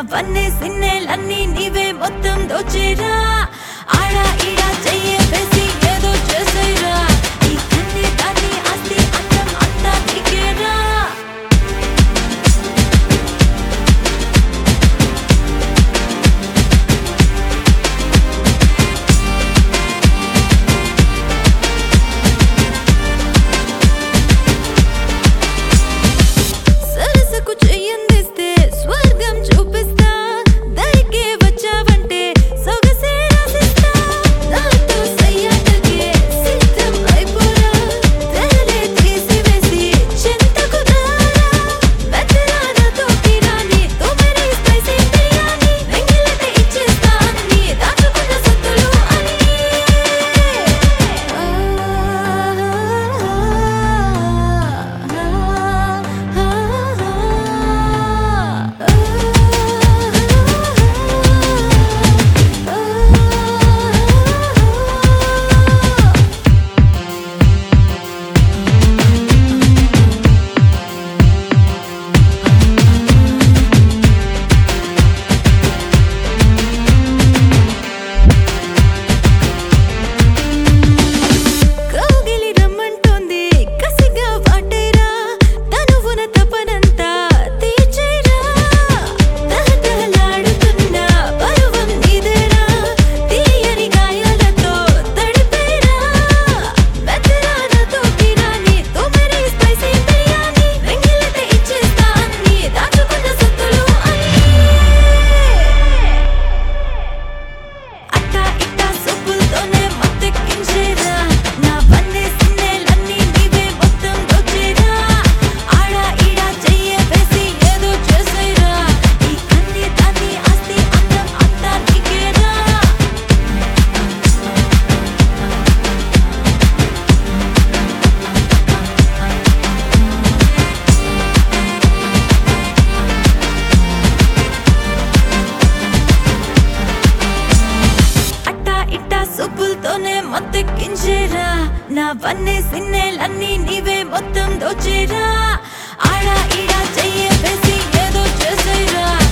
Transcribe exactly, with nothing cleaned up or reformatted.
వన్నే సిన్నెలన్నీ నీవే మొత్తం దోచేరా ఆడా ఈడా చెయ్యే వేసి ఏదో చేసేరా ఈ కన్నే దాన్ని ఆస్తి అందం అంతా నీకేరా సరసకు చెయ్యందిస్తే స్వర్గం చూపిస్తా దరికే వచ్చావంటే సొగసే రాసిస్తా నాతో సయ్యాటకే సిద్ధం అయిపోరా తెరలే తీసివేసి చింతకు రారా వెతరాలతో కిరాని తోమరి స్పైసీ బిర్యానీ వెంగిలతే ఇచ్చేస్తా అన్ని దాచుకున్న సత్తులు అని కౌగిలి రమ్మంటోంది కసిగా వాటేరా తనువున తపనంతా తీర్చేరా తహతహలాడుతున్న పరువం నీదేరా తీయని గాయాలతో తడిపేరా వెతరాలతో కిరాని తోమరి స్పైసీ బిర్యానీ వెంగిలతే ఇచ్చేస్తా అన్ని దాచుకున్న సత్తులు అని అట్టా ఇట్టా సొప్పులతోనే మత్తెక్కించేరా నా వన్నే సిన్నెలన్నీ నీవే మొత్తం దోచేరా ఆడా ఈడా చెయ్యే వేసి ఏదో చేసేరా ఈ కన్నే దాన్ని ఆస్తి అందం అంతా నీకేరా అట్టా ఇట్టా సొప్పులతోనే మత్తెక్కించేరా నా వన్నే సిన్నెలన్నీ నీవే మొత్తం దోచేరా ఆడా ఈడా చెయ్యే వేసి ఏదో చేసేరా